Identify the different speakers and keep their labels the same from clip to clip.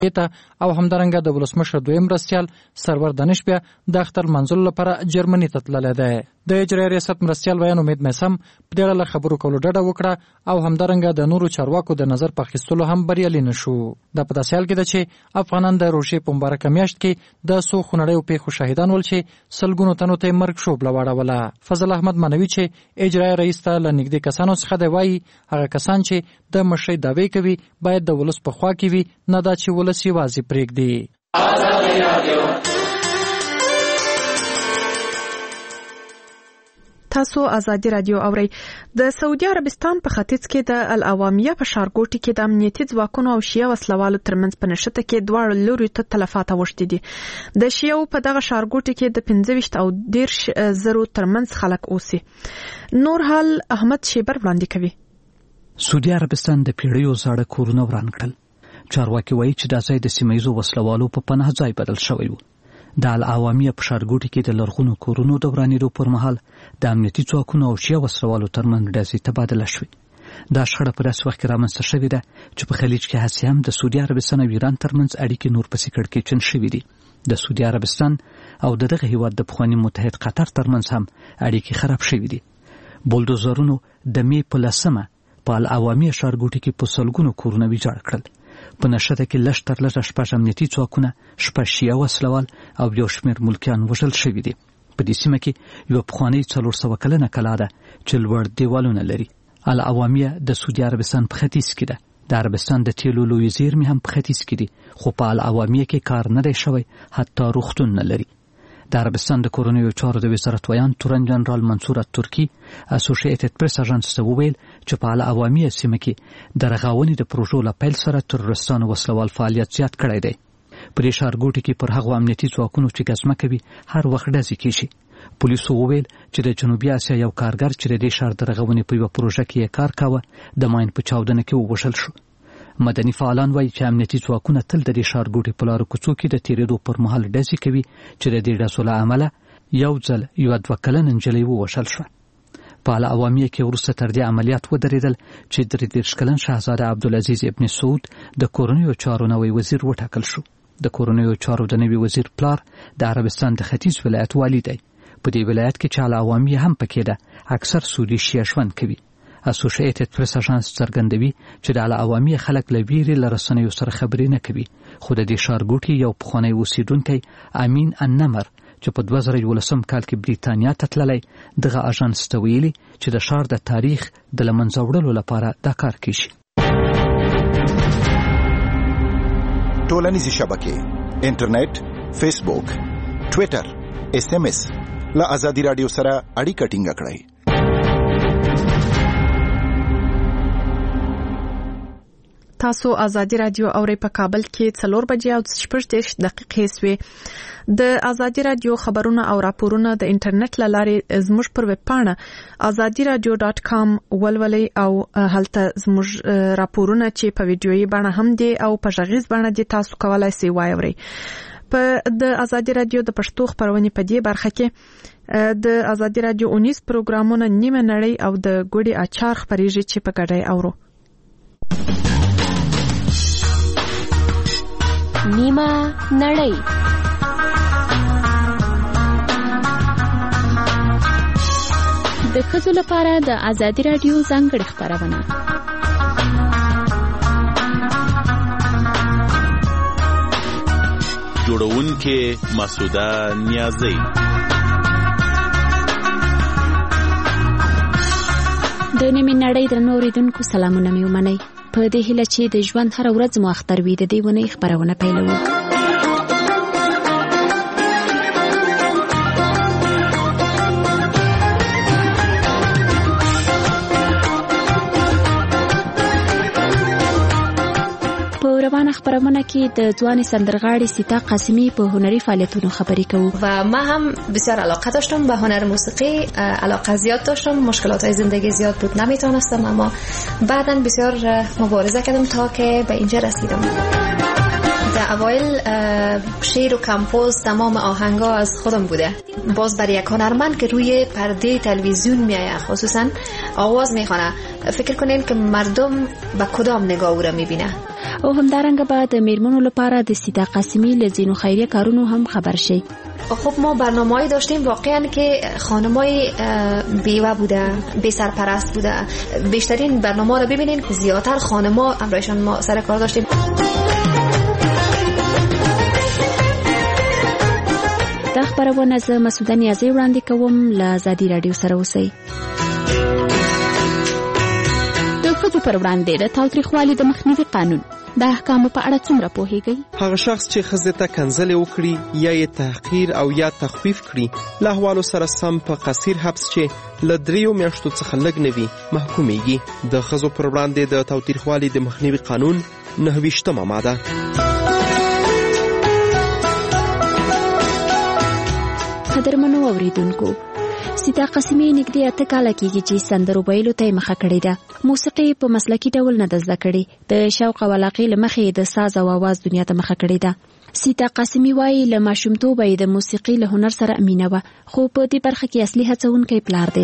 Speaker 1: ته او همدارنګه د ولسمشر دویم مرستیال سرور دانش بیا د اختر منزل لپاره جرمني ته تللی دی. د اجرایي ریاست مرستیال ویان امید میسم په دې اړه خبرو کولو ډډه وکړه او همدارنګه د نورو چارواکو د نظر په اخیستلو هم بریالي نشو. دا په داسې حال کې ده چې افغانان د روژې په مبارکه میاشت کې د څو خونړیو پیښو شاهدان ول چې سلګونو تنو ته مرګ شوبله واړوله. فضل احمد مانوي چې اجرایي رئیس ته له نږدې کسانو څخه دی وایي هغه کسان چې د مشرۍ دعوې کوي باید د ولس په خوا کې وي، نه دا چې ولس یوازې پرېږدي.
Speaker 2: تاسو ازادي رادیو اورئ. د سعودي عربستان په ختیځ کې د الاوامیه په ښارګوټي کې د امنیتي ځواکونو او شیعه وسلوالو ترمنځ په نښته کې دواړو لوري ته تلفات اوښتي دي. د شیعو په دغه ښارګوټي کې د 25 او 10 زرو ترمنځ خلک اوسي. نور حال احمد شیبر وړاندې کوي.
Speaker 3: سعودي عربستان د پیړیو زاړه کورونه وران کړل. چارواکي وایي چې دا ځای د سیمه‌ییزو وسلوالو په پناه ځای بدل شوی و. د الاوامیه په ښارګوټي کې د لرغونو کورونو د ورانېدو پر مهال د امنیتي ځواکونو او شیعه وسلوالو ترمنځ ډزې تبادله شوې. دا شخړه په داسې وخت کې رامنځته شوې ده چې په خلیج کې هسې هم د سعودي عربستان او ایران ترمنځ اړیکې نور پسې کړکېچن شوې دي. د سعودي عربستان او دغه هیواد د پخواني متحد قطر ترمنځ هم اړیکې خراب شوې دي. بولدوزرونو د مې په 10 په الاوامیه ښارګوټي کې په سلګونو کورونه ویجاړ کړل. په نښته کې لږ تر لږه 6 امنیتي ځواکونه، 6 شیعه وسلوال او یو شمېر ملکیان وژل شوي دي. په دې سیمه کې یو پخوانۍ 400 کلنه کلا ده چې لوړ دیوالونه لري. الاوامیه د سعودي عربستان په ختیځ کې ده. د عربستان د تیلو لوی زیرمې هم په ختیځ کې دي، خو په الاوامیه کې کار نه دی شوی، حتی روغتون نه لري. د عربستان د کورنیو چارو د وزارت ویان تورن جنرال منصور الترکی اسوسییټډ پریس اژانس ته وویل چې په الاوامیه سیمه کې د رغونې د پروژو له پیل سره ترورستانو وسلوال فعالیت زیات کړی دی. په دې ښارګوټي کې پر هغو امنیتي ځواکونو چې ګزمه کوي هر وخت ډزې کیږي. پولیسو وویل چې د جنوبي اسیا یو کارګر چې د دې ښار د رغونې په یوه پروژه کې کار کاوه د ماین په چاودنه کې ووژل شو. مدني فعالان وایي چې امنیتي ځواکونه تل د دې ښارګوټي په لارو کوڅو کې د تیرېدو پر مهال ډزې کوي چې د دې ډزو له امله یو ځل یوه 2 کلنه نجلۍ ووژل شوه. په الاوامیه کې وروسته تر دې عملیات ودرېدل چې 33 کلن شاهزاده عبدالعزیز ابن سعود د کورنیو چارو نوی وزیر وټاکل شو. د کورنیو چارو د نوي وزیر پلار د عربستان د ختیځ ولایت والی دی. په دې ولایت کې چې الاوامیه هم پکې ده اکثر سعودي شیعه ژوند کوي. اسوسییټډ پریس اژانس څرګندوي چې د الاوامیه خلک له ویرې له رسنیو سره خبرې نه کوي، خو د دې ښارګوټي یو پخوانی اوسیدونکی امین النمر چې په 2011 کال کې بریتانیا ته تللی دغه اژانس ته ویلي چې د ښار د تاریخ د له منځه وړلو لپاره دا کار کیږي.
Speaker 4: ټولنیزې شبکې، انټرنیټ، فیسبوک، ټویټر، SMS له ازادي رادیو سره اړیکه ټینګه کړئ.
Speaker 2: تاسو ازادي رادیو اورئ. په کابل کې 4 بجې او 6 دقیقې سوې. د ازادي رادیو خبرونه او راپورونه د انټرنیټ له لارې زموږ پر ویب پاڼه azadiradio.com ولولئ او هلته زموږ راپورونه چې په ویډیويي بڼه هم دي او په غږیز بڼه دي تاسو کولای شئ واورئ. په د ازادي رادیو د پښتو خبرونه په دې برخه کې د ازادي رادیو 19 پروګرامونه نیمه نړۍ او د ګوډي اچار خبرېږي چې په ګډه اورو.
Speaker 5: نیمه نړۍ د ښځو لپاره د ازادي رادیو ځانګړې خبرونه.
Speaker 6: جوړونکې مسعوده نیازی.
Speaker 5: د نیمه نړۍ درنو اوریدونکو سلامونه مې ومنئ. په دې هیله چې د ژوند هر ورځ مو اختر وي، د دې ونې خبرونه پیلوو. روانه خبرونه کې د ځوان سندرغاړي سیتا قاسمی په هنري فعالیتونو خبرې کوو
Speaker 7: و ما هم بسیار علاقه داشتم به هنر موسیقی، علاقه زیاد داشتم، مشکلات زندگی زیاد بود، نمیتونستم، اما بعداً بسیار مبارزه کردم تا که به اینجا رسیدم. در اوایل شعر و کمپوز تمام آهنگا از خودم بوده. باز برای یک هنرمند که روی پرده تلویزیون میایه خصوصا آواز میخونه، فکر کنین که مردم به کدام نگاه او را میبینه.
Speaker 5: او همدارنګه به د میرمنو لپاره د سیده قاسمی له ځینو خیریه کارونو هم خبر شي.
Speaker 7: خب ما برنامه‌ای داشتیم واقعا که خانمای بیوه بوده، بی سرپرست بوده. بیشترین برنامه رو ببینین که زیادتر خانما همراهشان ما سر کار داشتیم.
Speaker 5: دا خبرونه زه مسعوده نیازی وړاندې کوم. له آزادي رادیو سره اوسئ. د ښځو پر وړاندې د تاوتریخوالي د مخنیوي قانون د احکامو په اړه څومره پوهیږئ؟
Speaker 8: هغه شخص چې ښځې ته کنځلې وکړي یا یې تحقیر او یا تخفیف کړي، له احوالو سره سم په قصیر حبس چې له 3 میاشتو څخه لږ نه وي محکومیږي. د ښځو پر وړاندې د تاوتریخوالي د مخنیوي قانون 29مه ماده.
Speaker 5: قدرمنو اوریدونکو، سیده قاسمی نږدې 8 کاله کېږي چې سندرو ویلو ته یې مخه کړې ده. موسیقي په مسلکي ډول نه ده زده کړې، د شوق او علاقې له مخې د ساز او آواز دنیا ته مخه کړې ده. سیده قاسمی وایي له ماشومتوبه یې د موسیقي له هنر سره مینه وه، خو په دې برخه کې اصلي هڅونکی پلار دی.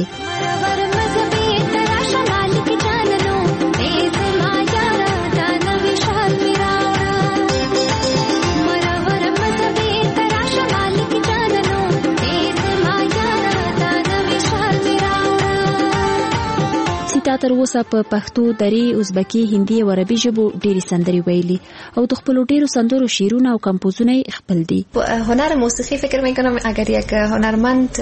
Speaker 5: تر اوسه په پښتو، دری، ازبکی، هندي او عربي ژبو ډېری سندرې ویلي او د خپلو ډېرو سندرو شعرونه او کمپوزونه خپل دي.
Speaker 7: هنر موسیقی فکر میکنم اگر یک هنرمند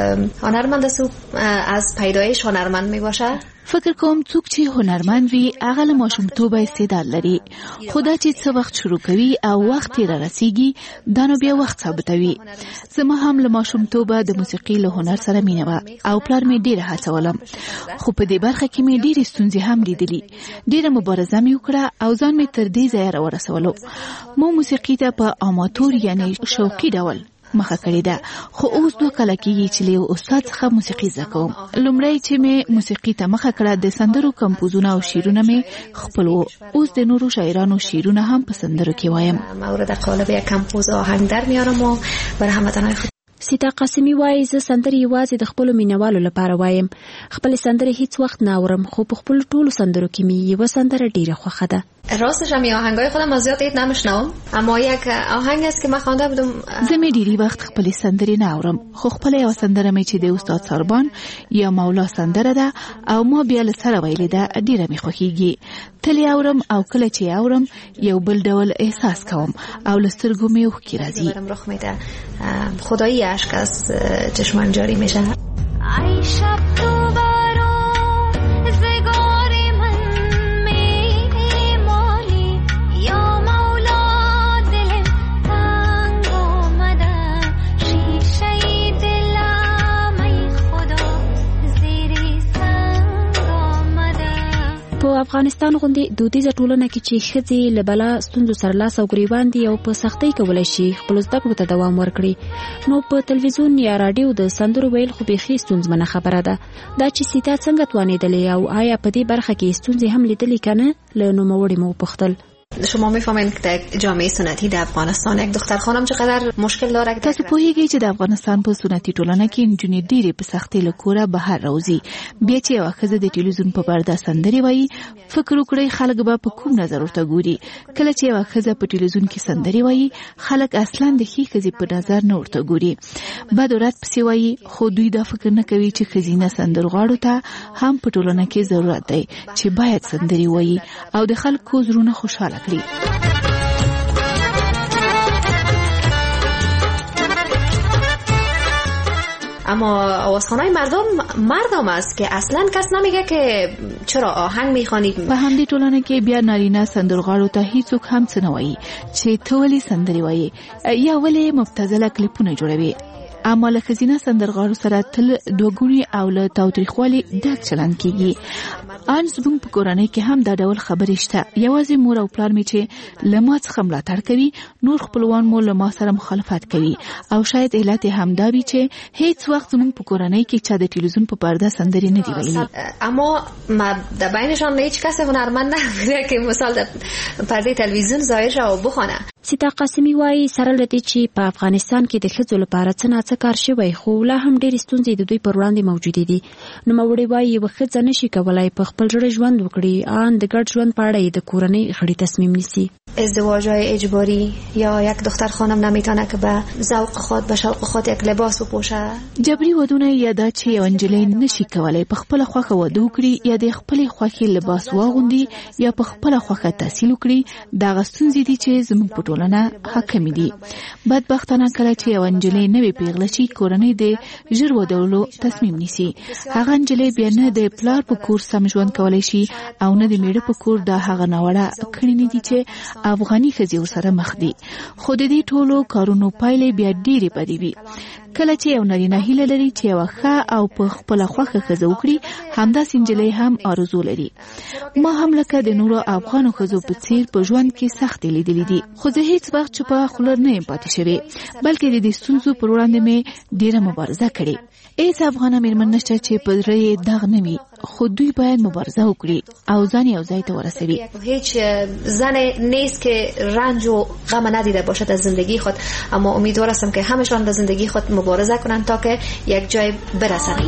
Speaker 7: از پیدایش هنرمند می باشه،
Speaker 9: فکر کوم څوک چې هنرمند وي هغه له ماشومتوبه استعداد لري، خو دا چې څه وخت شروع کوي او وخت یې رارسیږي دا نو بیا وخت ثابتوي. زما هم له ماشومتوبه د موسیقي له هنر سره مینه وه او پلار مې ډېره هڅولم، خو په دې برخه کې مې ډېرې ستونزې هم لیدلي. ډېره مبارزه مې وکړه او ځان مې تر دې ځایه راورسولو. مو موسیقي ته په اماتور یعنی شوقي ډول مخه کړې ده، خو اوس 2 کاله کېږي چې له استاد څخه موسیقي زده کوم. لومړی چې مې موسیقي ته مخه کړه د سندرو کمپوزونه او شعرونه مې خپل وو. اوس د نورو شاعرانو شعرونه هم په سندرو کې وایم.
Speaker 7: مورد قالب یک کمپوز آهنگ در میارم و برای هموطنان
Speaker 5: سیده قاسمی وایي زه سندرې یوازې د خپلو مینوالو لپاره وایم. خپلې سندرې هیڅ وخت نه اورم، خو په خپلو ټولو سندرو کې مې یوه سندره ډېره خوښه ده.
Speaker 7: راستش هم آهنگای خودم از زیاد نمیشنوم، اما یک آهنگ است که من خوانده بودم.
Speaker 9: زه مې ډېری وخت خپلې سندرې نه اورم، خو خپله یوه سندره مې چې د استاد ساربان یا مولا سندره ده او ما بیا له سره ویلې ده ډېره مې خوښیږي. تل یې اورم او کله چې اورم یو بل ډول احساس کوم او له سترګو مې اوښکې راځي.
Speaker 7: رخ میده، خدایی اشک از چشمان جاری میشه.
Speaker 5: په افغانستان غوندې دودیزه ټولنه کې چې ښځې له بلا ستونزو سره لاس او ګریوان دي او په سختۍ کولی شي خپلو زده کړو ته دوام ورکړي، نو په تلویزیون یا راډیو د سندرو ویل خو بیخي ستونزمنه خبره ده. دا چې سیده څنګه توانېدلې او آیا په دې برخه کې ستونزې هم لیدلې که نه، له نوموړې مو وپوښتل.
Speaker 7: شما میفهمین که در جامعه سنتی در افغانستان یک دختر خانم چقدر مشکل داره.
Speaker 9: تاسو پوهیږئ چې د افغانستان په سنتي ټولنه کې نجونې ډېرې په سختۍ له کوره بهر راوځي. بیا چې یوه ښځه د ټلویزیون په پرده سندرې وایي، فکر وکړئ خلک به په کوم نظر ورته ګوري. کله چې یوه ښځه په ټلویزیون کې سندرې وایي، خلک اصلا د ښې ښځې په نظر نه ورته ګوري، بد ورځ پسې وایي، خو دوی دا فکر نه کوي چې ښځینه سندرغاړو ته هم په ټولنه کې ضرورت دی چې باید سندرې وایي او د خلکو زړونه خوشحاله کړي.
Speaker 7: اما آوازخوانای مردم است که اصلا کس نمیگه که چرا آهنگ میخوانی.
Speaker 9: په همدې ټولنه کې بیا نارینه سندرغاړو ته هیڅوک هم څه نه وایي چې ته ولې سندرې وایي یا ولې مبتذله کلیپونه جوړوي. اما له ښځینه سندرغاړو سره تل دوګونی او له تاوتریخوالي ډک چلند کیږي. ان زموږ په کورنۍ کې هم دا ډول خبرې شته. یوازې مور او پلار مې چې له ما څخه ملاتړ کوي، نور خپلوان مو له ما سره مخالفت کوي او شاید علت همدا وي چې هیڅ وخت زموږ په کورنۍ کې چا د ټلویزیون په پرده سندرې نه دی ویلي.
Speaker 7: اما در بینشان هیچ کس هنرمند نبوده که مثال در پرده تلویزیون ظاهر شه و بخوانه.
Speaker 5: سیتا قاسمی وایي سره لدی چې په افغانستان کې د ښځو لپاره څه ناڅه کار شوی خو لا هم ډېرې ستونزې د دوی پر وړاندې موجودې دي. نوموړې وایي یوه ښځه نشي کولی په خپل زړه ژوند وکړي ان د ګډ ژوند په اړه د کورنۍ غړي تصمیم نیسي.
Speaker 7: ازدواج‌های اجباری یا یک دختر خانم نمیتونه که به ذوق خود به شوق خود یک لباس بپوشه.
Speaker 9: جبري ودونه یا دا چې یو نجلۍ نشي کولی په خپله خوښه واده وکړي یا د خپلې خوښې لباس واغوندي یا په خپله خوښه تحصیل وکړي دغه ستونزې دي چې زموږ په ټولنه حاکمې دي. بدبختانه کله چې یو نجلۍ نوې پیغله شي کورنۍ د ژر ودولو تصمیم نیسي. هغه نجلۍ بیا نه د پلار په کور سم ژوند کولی شي او نه د میړه په کور دا هغه ناوړه کړنې دي چې افغاني ښځې ورسره مخ دي. خو د دې ټولو کارونو پایلې بیا ډېرې بدې وي. کله چې یو نارینه هیله لري چې یوه ښه او په خپله خوښه ښځه وکړي همداسې نجلۍ هم آرزو لري. ما هم لکه د نورو افغانو ښځو په څیر په ژوند کې سختې لیدلې دي خو زه هیڅ وخت چوپه خوله نه یم پاتې شوې بلکې د دې ستونزو پر وړاندې مې ډېره مبارزه کړې. هیڅ افغانه مېرمن نشته چې په زړه یې داغ نه وي خو دوی باید مبارزه وکړي او ځان یو ځای ته ورسوي.
Speaker 7: هیچ زن نیست که رنج و غم ندیده باشد از زندگی خود اما امیدوار هستم که همشان در زندگی خود مبارزه کنند تا که یک جای برسند.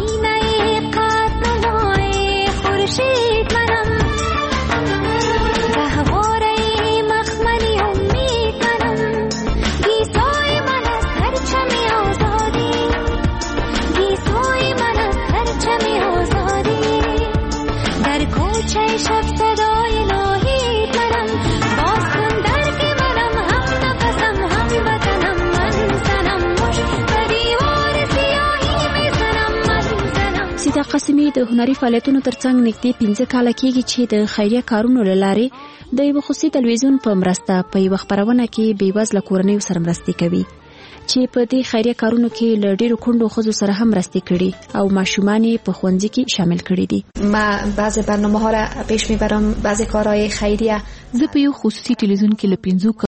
Speaker 5: سیتا قاسمی د هنري فعالیتونو ترڅنګ نږدې 15 کاله کېږي چې د خیریه کارونو له لارې د یو خصوصي تلویزیون په مرسته په یوه خپرونه کې بېوزله کورنیو سره مرستې کوي چې په دې خیریه کارونو کې له ډېرو کونډو ښځو سره هم مرستې کړي او ماشومان یې په ښوونځي کې شامل کړي دي.
Speaker 7: ما بعضی برنامه‌ها را پیش میبرم، بعضی کارهای خیریه.
Speaker 9: زه په یو خصوصي تلویزیون کې له 15